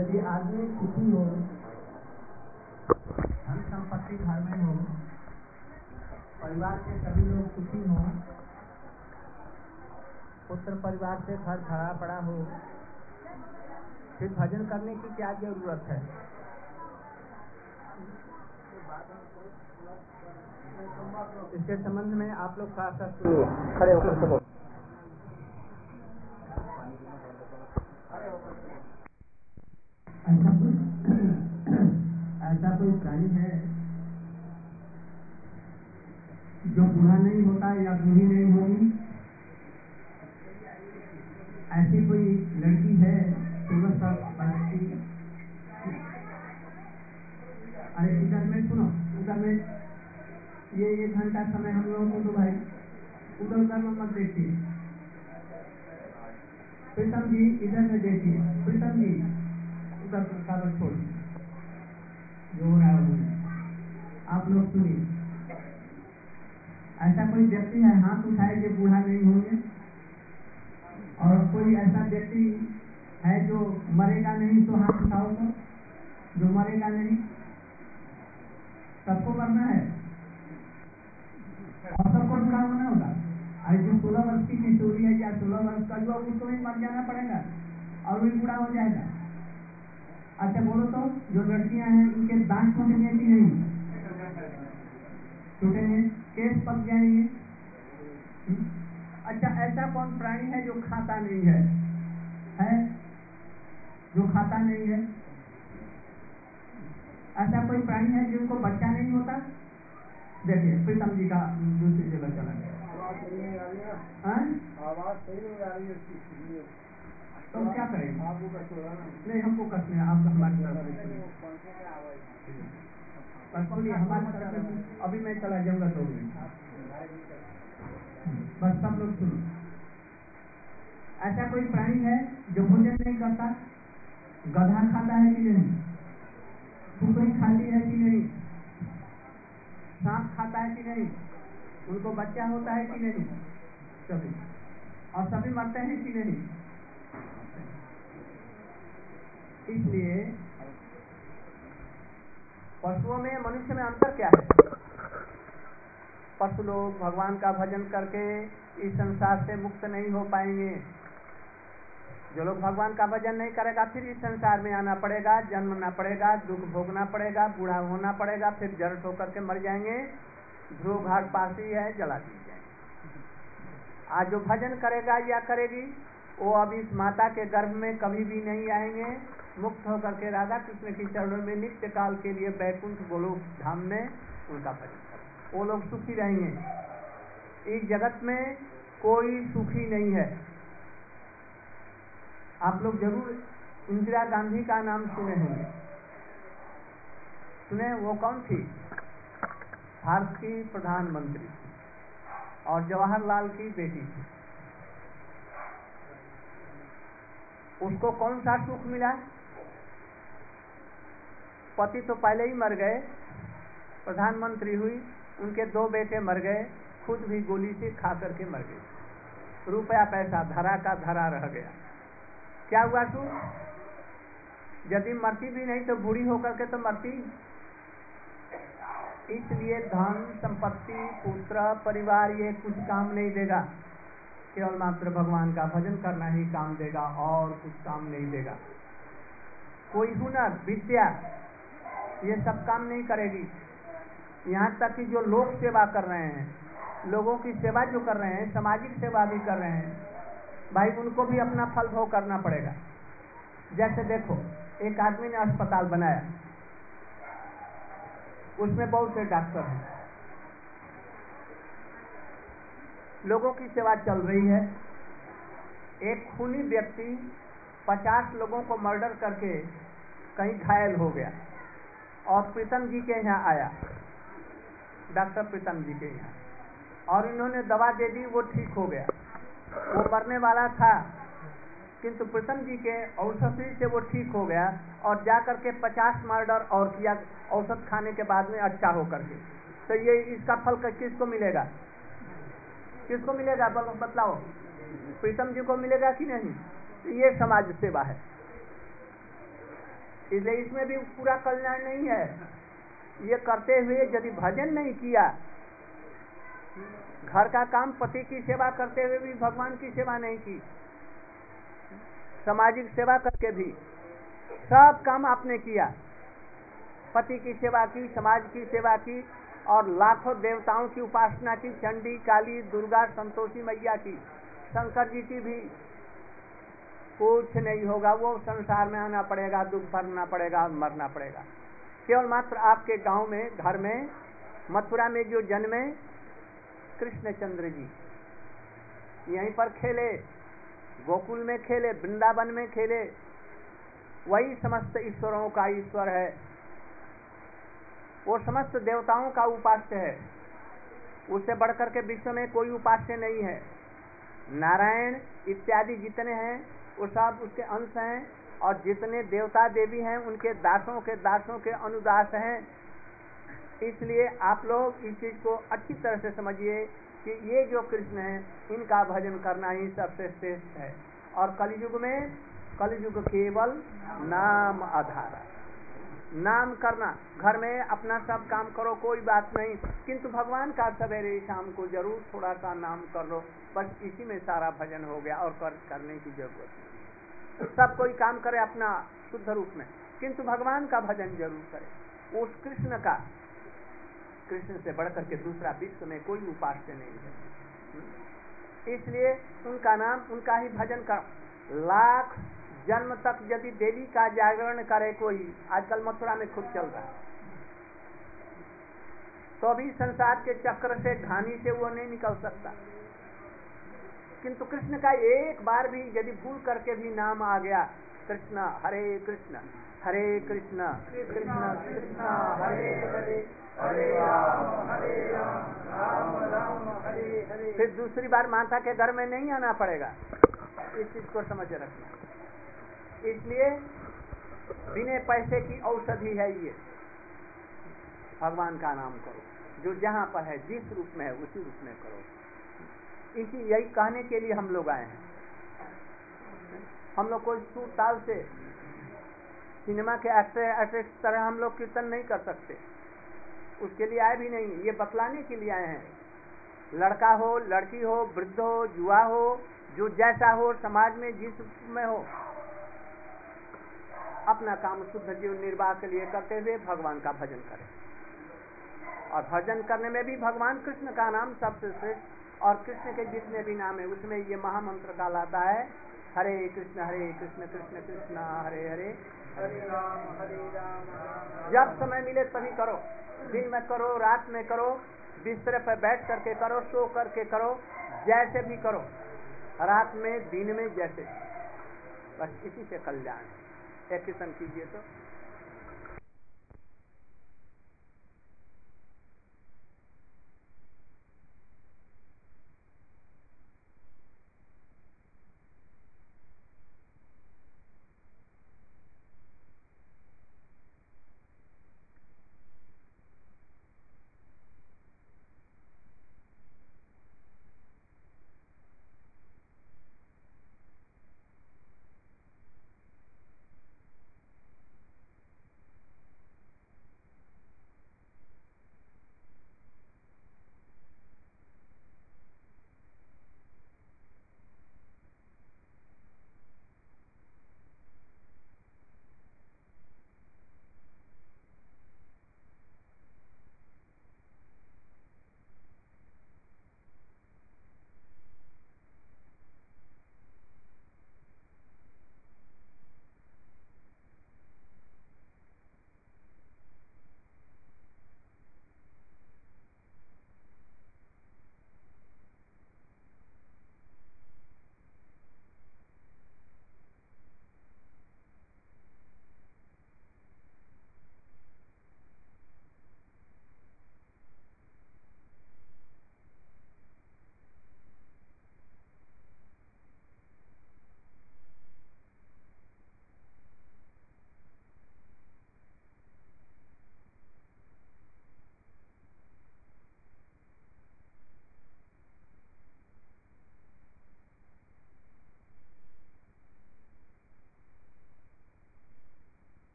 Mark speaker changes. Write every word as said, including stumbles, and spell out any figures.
Speaker 1: यदि आदमी सुखी हो, धन संपत्ति घर में हो, परिवार के सभी लोग सुखी हो, पुत्र परिवार से घर भरा पड़ा हो, फिर भजन करने की क्या जरूरत है? इसके संबंध में आप लोग का खड़े होकर सुनो। ऐसा कोई ऐसा कोई प्राणी है जो बूढ़ा नहीं होता या बूढ़ी नहीं होगी? ऐसी कोई लड़की है सोलह साल की? अरे इधर में सुनो, उधर में ये एक घंटा समय हम लोगों को दो भाई, उधर उधर में मत देखिए। प्रीतम जी इधर में देखिए, प्रीतम जी उधर कागज छोड़ जो हो रहा है आप लोग सुनिए। ऐसा कोई व्यक्ति है हाथ उठाए जो बूढ़ा नहीं होंगे? और कोई ऐसा व्यक्ति है जो मरेगा नहीं? तो हाथ उठाओ तो, जो मरेगा नहीं। सबको मरना है और सबको बूढ़ा होना होगा। अरे जो सोलह वर्ष की किशोरी है या सोलह वर्ष का युवा, उसको भी मर जाना पड़ेगा और वही बूढ़ा हो जाएगा। अच्छा बोलो तो, जो लड़कियां हैं उनके दांत टूटेंगे कि नहीं? टूटेंगे, केस पक जाएंगे। अच्छा ऐसा कौन प्राणी है जो खाता नहीं है? है जो खाता नहीं है? ऐसा कोई प्राणी है जिनको बच्चा नहीं होता? देखिए प्रीतम जी का दूसरी जगह चला गया। आवाज सही नहीं आ रही है, आवाज सही नहीं आ रही है, तो क्या करेंगे? आपको कष्ट होगा ना? नहीं हमको कष्ट नहीं, आपका हमारी तरफ से बस सुनिए, हमारी तरफ से अभी मैं चला जाऊंगा तो बस सब लोग सुनो। ऐसा कोई प्राणी है जो भोजन नहीं करता? गधा खाता है कि नहीं? कुकरी खाती है कि नहीं? सांप खाता है कि नहीं? उनको बच्चा होता है कि नहीं? सभी, और सभी मरते हैं कि नहीं? इसलिए पशुओं में मनुष्य में अंतर क्या है? पशु लोग भगवान का भजन करके इस संसार से मुक्त नहीं हो पाएंगे। जो लोग भगवान का भजन नहीं करेगा फिर इस संसार में आना पड़ेगा, जन्मना पड़ेगा, दुख भोगना पड़ेगा, बूढ़ा होना पड़ेगा, फिर जड़ होकर के मर जाएंगे। ध्रुव घाट पास ही है, जला दी जाएंगे। आज जो भजन करेगा या करेगी वो अब इस माता के गर्भ में कभी भी नहीं आएंगे। मुक्त होकर के राधा कृष्ण की चरणों में नित्य काल के लिए बैकुंठ गोलोक धाम में उनका भजन करें, वो लोग सुखी रहेंगे। इस जगत में कोई सुखी नहीं है। आप लोग जरूर इंदिरा गांधी का नाम सुने होंगे। सुने? वो कौन थी? भारत की प्रधानमंत्री और जवाहरलाल की बेटी थी। उसको कौन सा सुख मिला? पति तो पहले ही मर गए, प्रधानमंत्री हुई, उनके दो बेटे मर गए, खुद भी गोली से खा करके मर गए। रुपया पैसा धरा का धरा रह गया। क्या हुआ सुख? यदि मरती भी नहीं तो बूढ़ी होकर के तो मरती। इसलिए धन संपत्ति पुत्र परिवार ये कुछ काम नहीं देगा, केवल मात्र भगवान का भजन करना ही काम देगा और कुछ काम नहीं देगा। कोई हुनर विद्या ये सब काम नहीं करेगी। यहाँ तक कि जो लोग सेवा कर रहे हैं, लोगों की सेवा जो कर रहे हैं, सामाजिक सेवा भी कर रहे हैं, भाई उनको भी अपना फल भोग करना पड़ेगा। जैसे देखो एक आदमी ने अस्पताल बनाया, उसमें बहुत से डॉक्टर हैं, लोगों की सेवा चल रही है। एक खूनी व्यक्ति पचास लोगों को मर्डर करके कहीं घायल हो गया और प्रीतम जी के यहाँ आया, डॉक्टर प्रीतम जी के यहाँ, और इन्होंने दवा दे दी, वो ठीक हो गया। वो मरने वाला था किंतु प्रीतम जी के औषधि से वो ठीक हो गया और जाकर के पचास मर्डर और किया औषध खाने के बाद में अच्छा होकर के। तो ये इसका फल किसको मिलेगा? किसको मिलेगा? बतलाओ। प्रीतम जी को मिलेगा कि नहीं? ये समाज सेवा है। इसलिए इसमें भी पूरा कल्याण नहीं है। ये करते हुए यदि भजन नहीं किया, घर का काम पति की सेवा करते हुए भी भगवान की सेवा नहीं की, सामाजिक सेवा करके भी सब काम आपने किया, पति की सेवा की, समाज की सेवा की और लाखों देवताओं की उपासना की, चंडी, काली, दुर्गा, संतोषी मैया की, शंकर जी की भी, कुछ नहीं होगा। वो संसार में आना पड़ेगा, दुख भरना पड़ेगा, मरना पड़ेगा। केवल मात्र आपके गांव में, घर में, मथुरा में जो जन्मे कृष्णचंद्र जी, यहीं पर खेले, गोकुल में खेले, वृंदावन में खेले, वही समस्त ईश्वरों का ईश्वर है, वो समस्त देवताओं का उपास्य है। उससे बढ़कर के विश्व में कोई उपास्य नहीं है। नारायण इत्यादि जितने हैं वो सब उसके अंश हैं, और जितने देवता देवी हैं उनके दासों के दासों के अनुदास हैं। इसलिए आप लोग इस चीज को अच्छी तरह से समझिए कि ये जो कृष्ण हैं, इनका भजन करना ही सबसे श्रेष्ठ है। और कलयुग में, कलयुग केवल नाम आधार, नाम करना, घर में अपना सब काम करो, कोई बात नहीं, किंतु भगवान का सवेरे शाम को जरूर थोड़ा सा नाम कर लो, बस इसी में सारा भजन हो गया, और कर, करने की जरूरत नहीं। सब कोई काम करे अपना शुद्ध रूप में, किंतु भगवान का भजन जरूर करे। उस कृष्ण का, कृष्ण से बढ़कर के दूसरा विश्व में कोई उपास्य नहीं है। इसलिए उनका नाम, उनका ही भजन कर। लाख जन्म तक यदि देवी का जागरण करे कोई, आजकल मथुरा में खूब चल रहा है, तो भी संसार के चक्र से, घानी से वो नहीं निकल सकता। किंतु कृष्ण का एक बार भी यदि भूल करके भी नाम आ गया, कृष्ण हरे कृष्ण हरे कृष्ण कृष्ण कृष्ण हरे हरे हरे राम हरे राम राम राम हरे हरे, फिर दूसरी बार माता के घर में नहीं आना पड़ेगा। इस चीज को समझ रखना। इसलिए बिना पैसे की औषधि है ये, भगवान का नाम करो, जो जहाँ पर है, जिस रूप में है उसी रूप में करो। इसी यही कहने के लिए हम लोग आए हैं। हम लोग कोई सुर ताल से सिनेमा के एक्टर एक्ट्रेस तरह हम लोग कीर्तन नहीं कर सकते, उसके लिए आए भी नहीं। ये बतलाने के लिए आए हैं। लड़का हो, लड़की हो, वृद्ध हो, युवा हो, जो जैसा हो, समाज में जिस में हो, अपना काम शुद्ध जीवन निर्वाह के लिए करते हुए भगवान का भजन करें। और भजन करने में भी भगवान कृष्ण का नाम सबसे श्रेष्ठ, और कृष्ण के जितने भी नाम है उसमें ये महामंत्र का लाता है, हरे कृष्ण हरे कृष्ण कृष्ण कृष्ण हरे हरे हरे राम हरे राम। जब समय मिले तभी करो, दिन में करो, रात में करो, बिस्तर पर बैठ करके करो, सो करके करो, जैसे भी करो, रात में दिन में जैसे, बस इसी से कल्याण। एक कीर्तन कीजिए तो।